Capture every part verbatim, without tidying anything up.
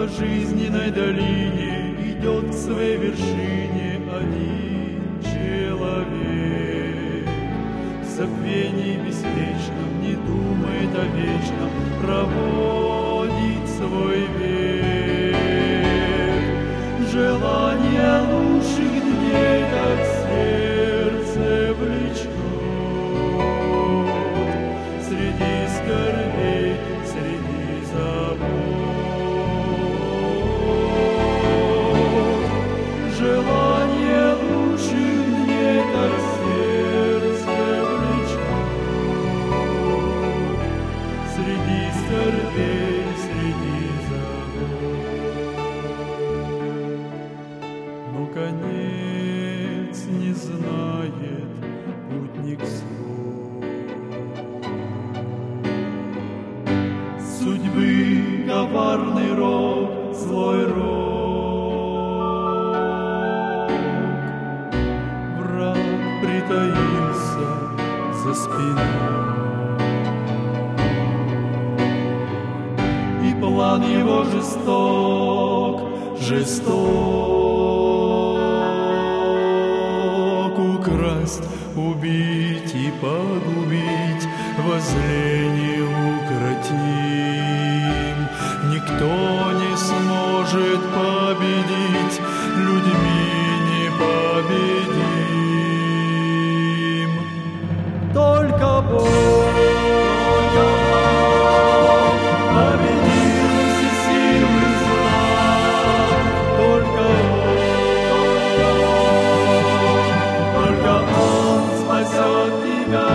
По жизненной долине идет к своей вершине один человек. В забвении беспечном не думает о вечном, проводит свой век. Желание лучших дней так сердце влечет. Среди скорбей, среди забот. Желание лучших дней так сердце влечет. Среди скорбей, среди забот. Но конец не знает путник свой. Судьбы коварный рок, злой рок. Враг притаился за спиной, и план его жесток, жесток. Украсть, убить и погубить, воззрение укротим. Никто не сможет победить, людьми непобедим. Только Бог, только Бог победил все силы зла. Только Он, только Он спасет тебя.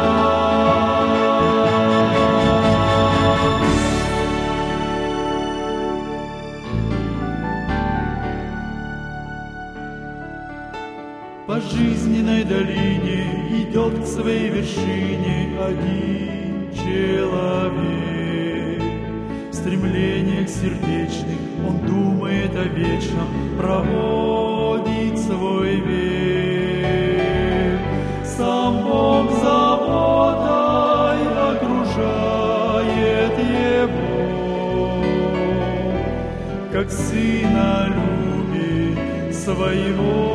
По жизненной долине идет к своей вершине один человек. В стремлениях сердечных он думает о вечном, проводит свой век. Сам Бог заботой окружает его, как сына любит своего.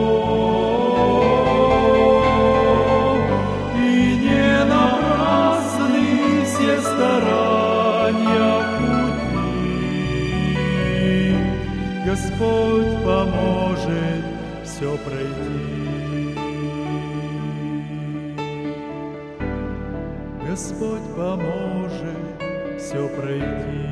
Господь поможет все пройти. Господь поможет все пройти.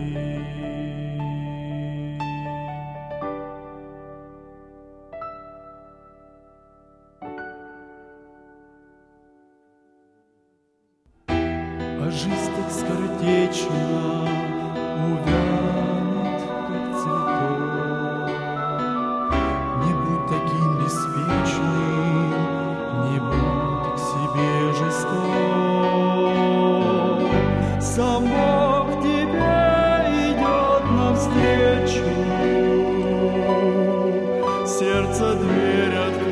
А жизнь так скоротечна, увянет, как цветок. Не будь таким беспечным, не будь к себе жесток. Сам Бог тебе идет навстречу, сердце дверь открывает.